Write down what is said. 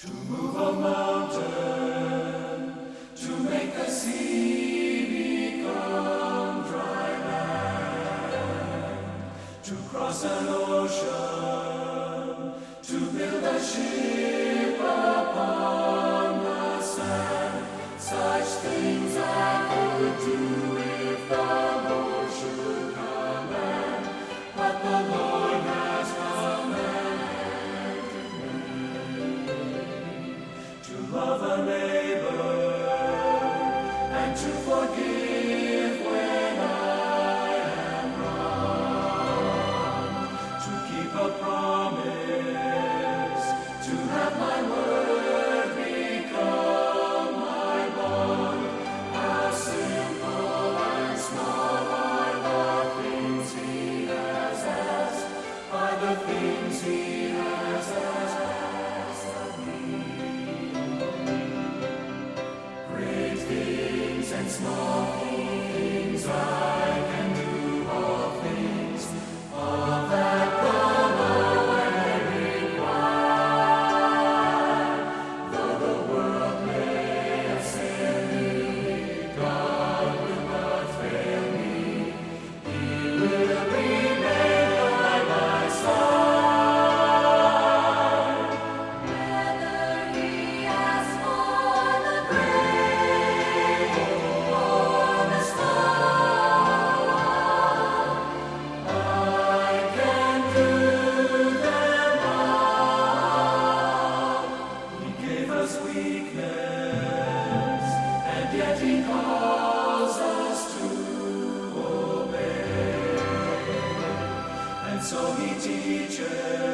To move a mountain, to make the sea become dry land, to cross an ocean, to build a ship upon the sand. Such things I could do if the Lord should command, but the Lord has love a neighbor and to forgive when I am wrong, to keep a promise, to have my word become my bond. How simple and small are the things He has asked, are the things He has asked of me. And small things I can do, all things, all that the Lord require. Though the world may assail me, God will not fail me. He will remain by my side. Whether He asks for the grave or the star, I can do them all. He gave us weakness, and yet He calls us to obey. And so He teaches